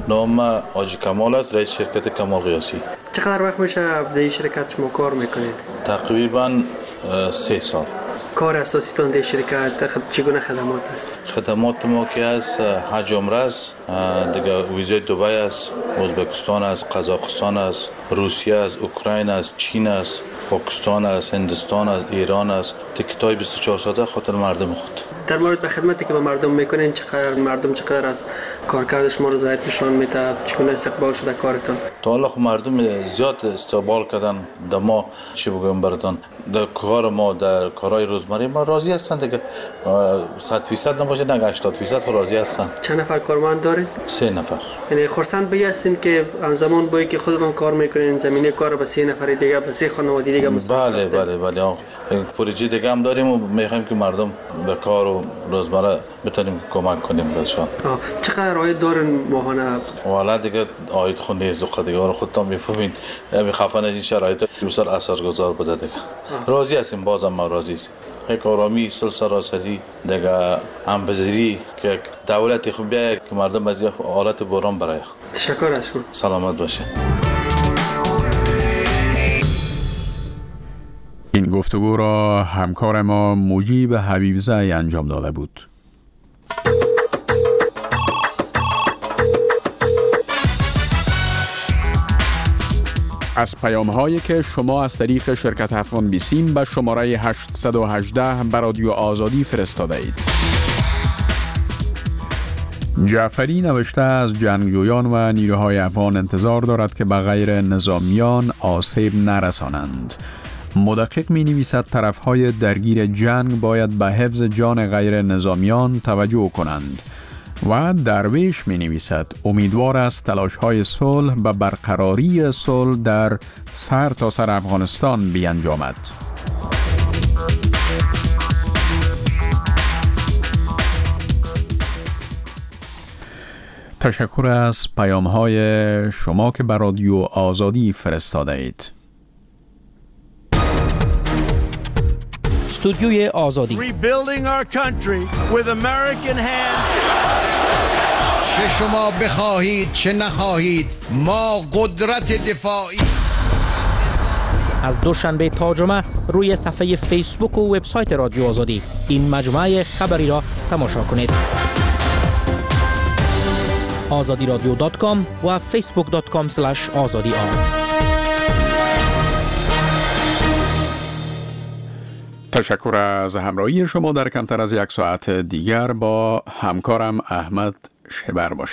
نام حاجی کمال است، رئیس شرکت کمال قیاسی. چقدر وقت میشه در این شرکت شما کار میکنید؟ تقریبا 3 سال. کار اساسیتون در شرکت چگونه خدمات است؟ خدمات ما که از حج عمره است، دیگه ویزای دبی است، ازبکستان است، قزاقستان است، روسیه است، اوکراین است، چین است، پاکستان است، هندوستان است، ایران است. تیکتای 24 ساعته خاطر مردم خود. در مورد به خدمتی که به مردم میکنین چقدر از کارکرد شما رضایت نشان میده؟ چگونه استقبال شده کارتون؟ تا حالا مردم زیاد استقبال کردن در ما، چی بگم براتون، در کار ما، در کارهای روزمره ما راضی هستند دیگه. 100% نباشه، نه 80% راضی هستند. چند نفر کارمند دارین؟ 3 نفر. یعنی خرسند بی هستین که زمان بایی که خودتون کار میکنین زمینه کار به 3 نفر دیگه، به 3 خانواده دیگه بله بله بله. پروژه دیگه هم داریم و میخوایم که مردم به کار و روزمره بتونیم کمک کنیم بهشون. چقدر عاید دارن ماهانه؟ والا دیگه عاید خود نیست دیگه، خودتون میفهمین. همین خفن از این شرایط بسیار اثرگذار بوده دیگه. راضی هستیم، بازم ما راضی هستیم. یک آرامی سراسری دیگه، همبزیری که دولت خوب بیاید که مردم از حالت بحران برای. تشکر از شما. سلامت باشه. این گفتگو را همکار ما مجیب حبیبزی انجام داده بود. از پیام‌هایی که شما از طریق شرکت افغان بیسیم به شماره 818 به رادیو آزادی فرستاده اید. جعفری نوشته از جنگجویان و نیروهای افغان انتظار دارد که به غیر نظامیان آسیب نرسانند. مدقق می نویسد طرفهای درگیر جنگ باید به حفظ جان غیر نظامیان توجه کنند و درویش می نویسد امیدوار است تلاش‌های صلح به برقراری صلح در سرتاسر افغانستان بیانجامد. تشکر از پیام‌های شما که به رادیو آزادی فرستاده اید. استودیوی آزادی. Rebuilding our country with American hands. چه شما بخواهید چه نخواهید، ما قدرت دفاعی. از دوشنبه تا جمعه روی صفحه فیسبوک و وبسایت رادیو آزادی این مجموعه خبری را تماشا کنید. azadiradio.com و facebook.com/azadi. تشکر از همراهی شما در کمتر از 1 ساعت دیگر با همکارم احمد شبر باشید.